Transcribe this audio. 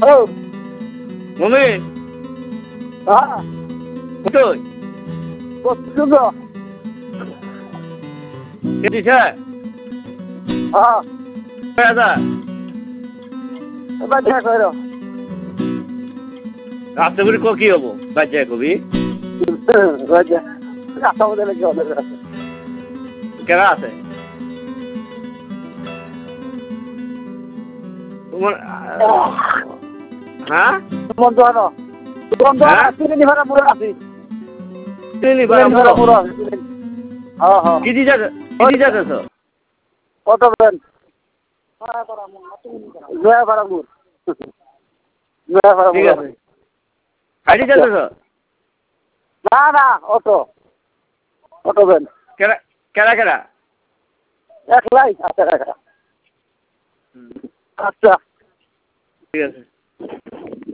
hello মমিন হ্যাঁ কোথায় বসুন কে দিছে হ্যাঁ দাদা এবার দেখা করো রাস্তা করে কি হবো বাচ্চা কবি রাজা রাস্তা মধ্যে লেগে হবে কেনা আছে তোমার হ্যাঁ বন্ধ হলো বন্ধ তিন ভাড়া পুরো আছে তিন ভাড়া ভাড়া পুরো আছে হ্যাঁ হ্যাঁ কি দিছে অটো ভ্যান নয়া ভাড়া মুর নয়া ভাড়া ঠিক মুর আছে গাড়ি যাচ্ছ না না অটো অটো ভ্যান কেনা কেনা কেনা একলাই আচ্ছা আচ্ছা ঠিক আছে